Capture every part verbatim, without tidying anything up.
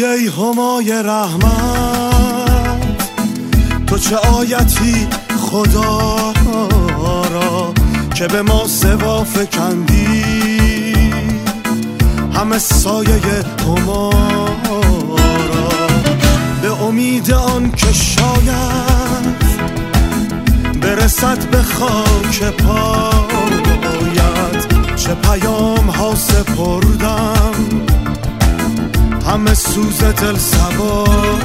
علی ای همای رحمت، تو چه آیتی خدا را که به ما سوا فکندی، همه سایه هما را به امید آن که شاید برسد به خاک پایت. چه پیام ها سپردم همه سوز دل سوار.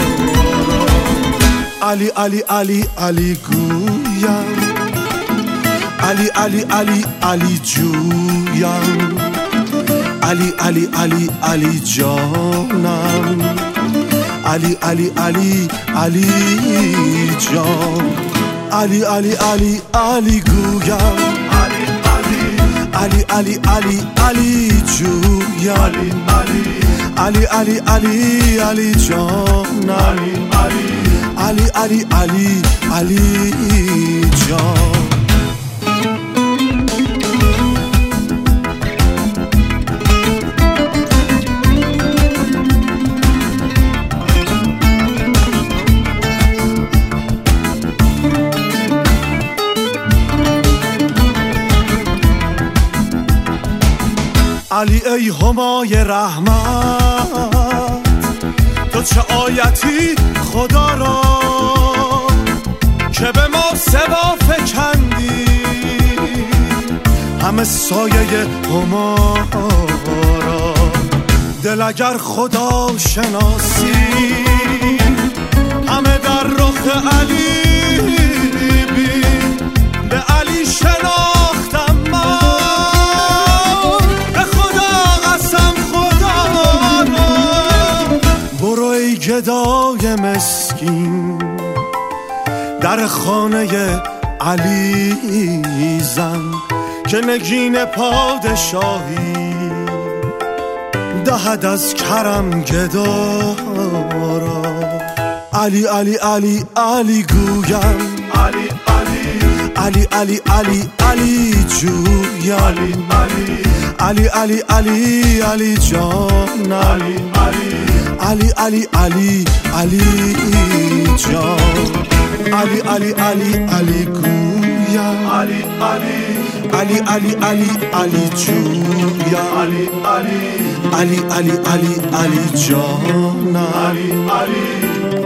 علی علی علی علی گویم، علی علی علی علی جویم، علی علی علی علی جانم، علی علی علی علی جان، علی علی علی علی گویم، علی علی علی علی جویم، علی علی علی علی جانم، علی علی علی علی جان. علی ای همای رحمت، تو چه آیتی خدا را که به ما سوا فکندی، همه سایه هما را. دل اگر خدا شناسی همه در رخ علی بین، به علی شناختم من، به خدا قسم خدا را. برو ای گدای مسکین در خانه علی زن، که نگین پادشاهی دهد از کرم گدا را. علی علی علی علی گویم، علی علی علی علی علی جویم، علی علی علی علی جانم، علی علی علی علی جان، علی علی علی علی گویم، علی علی علی علی جویم، علی علی علی علی علی جانم.